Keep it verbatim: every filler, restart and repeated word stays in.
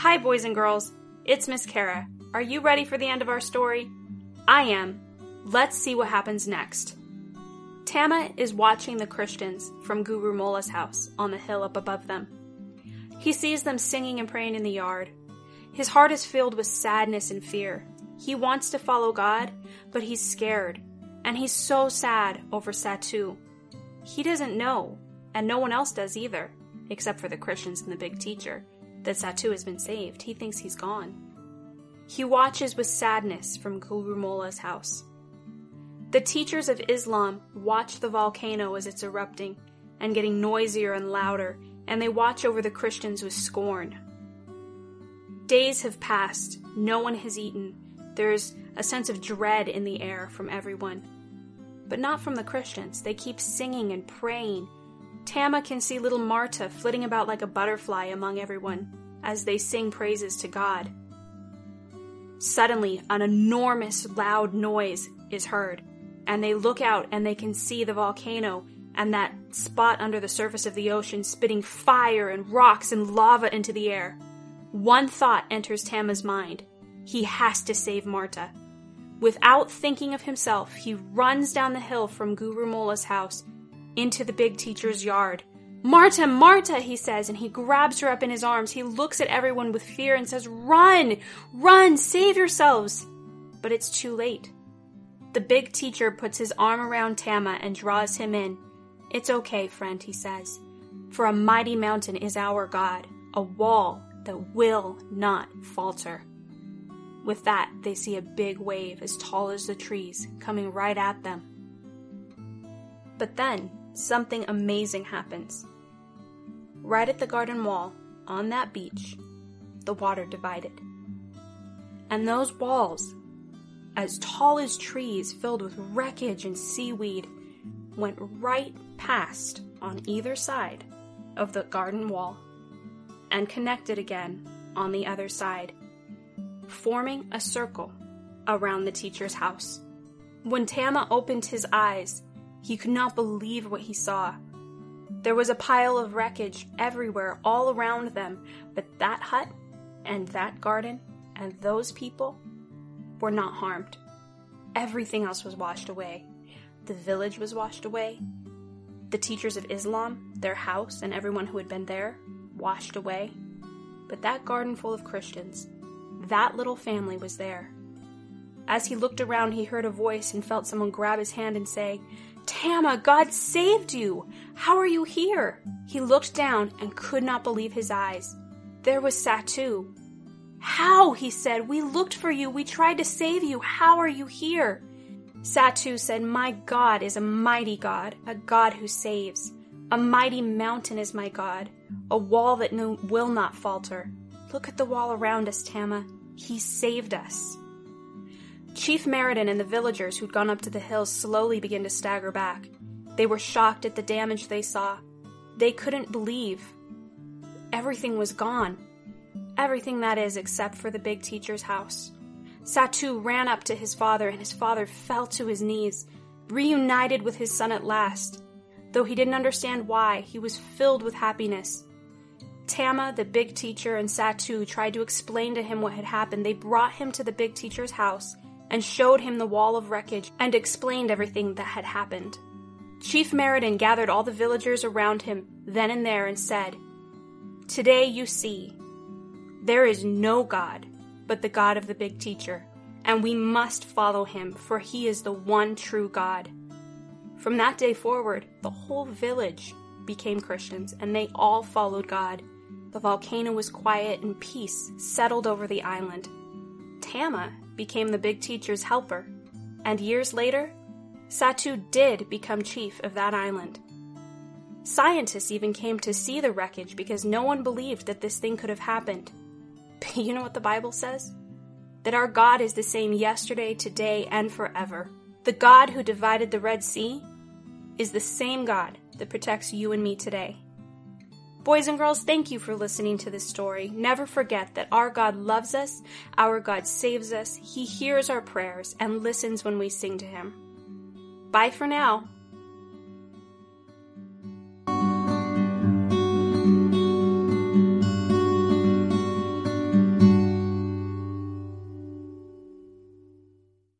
Hi, boys and girls. It's Miss Kara. Are you ready for the end of our story? I am. Let's see what happens next. Tama is watching the Christians from Guru Mola's house on the hill up above them. He sees them singing and praying in the yard. His heart is filled with sadness and fear. He wants to follow God, but he's scared, and he's so sad over Satu. He doesn't know, and no one else does either, except for the Christians and the big teacher, that Satu has been saved. He thinks he's gone. He watches with sadness from Guru Mola's house. The teachers of Islam watch the volcano as it's erupting and getting noisier and louder, and they watch over the Christians with scorn. Days have passed. No one has eaten. There's a sense of dread in the air from everyone. But not from the Christians. They keep singing and praying. Tama can see little Marta flitting about like a butterfly among everyone as they sing praises to God. Suddenly, an enormous loud noise is heard, and they look out and they can see the volcano and that spot under the surface of the ocean spitting fire and rocks and lava into the air. One thought enters Tama's mind. He has to save Marta. Without thinking of himself, he runs down the hill from Guru Mola's house into the big teacher's yard. "Marta, Marta," he says, and he grabs her up in his arms. He looks at everyone with fear and says, "Run! Run! Save yourselves!" But it's too late. The big teacher puts his arm around Tama and draws him in. "It's okay, friend," he says, "for a mighty mountain is our God, a wall that will not falter." With that, they see a big wave as tall as the trees coming right at them. But then, something amazing happens. Right at the garden wall, on that beach, the water divided. And those walls, as tall as trees filled with wreckage and seaweed, went right past on either side of the garden wall and connected again on the other side, forming a circle around the teacher's house. When Tama opened his eyes, he could not believe what he saw. There was a pile of wreckage everywhere, all around them, but that hut and that garden and those people were not harmed. Everything else was washed away. The village was washed away. The teachers of Islam, their house, and everyone who had been there, washed away. But that garden full of Christians, that little family was there. As he looked around, he heard a voice and felt someone grab his hand and say, "Tama, God saved you! How are you here?" He looked down and could not believe his eyes. There was Satu. "How?" he said. "We looked for you. We tried to save you. How are you here?" Satu said, "My God is a mighty God, a God who saves. A mighty mountain is my God, a wall that no, will not falter. Look at the wall around us, Tama. He saved us." Chief Meriden and the villagers who'd gone up to the hills slowly began to stagger back. They were shocked at the damage they saw. They couldn't believe. Everything was gone. Everything, that is, except for the big teacher's house. Satu ran up to his father, and his father fell to his knees, reunited with his son at last. Though he didn't understand why, he was filled with happiness. Tama, the big teacher, and Satu tried to explain to him what had happened. They brought him to the big teacher's house and showed him the wall of wreckage and explained everything that had happened. Chief Meriden gathered all the villagers around him then and there and said, "Today you see, there is no God but the God of the big teacher, and we must follow him, for he is the one true God." From that day forward, the whole village became Christians, and they all followed God. The volcano was quiet and peace settled over the island. Tama became the big teacher's helper, and years later, Satu did become chief of that island. Scientists even came to see the wreckage because no one believed that this thing could have happened. But you know what the Bible says? That our God is the same yesterday, today, and forever. The God who divided the Red Sea is the same God that protects you and me today. Boys and girls, thank you for listening to this story. Never forget that our God loves us, our God saves us, He hears our prayers, and listens when we sing to Him. Bye for now.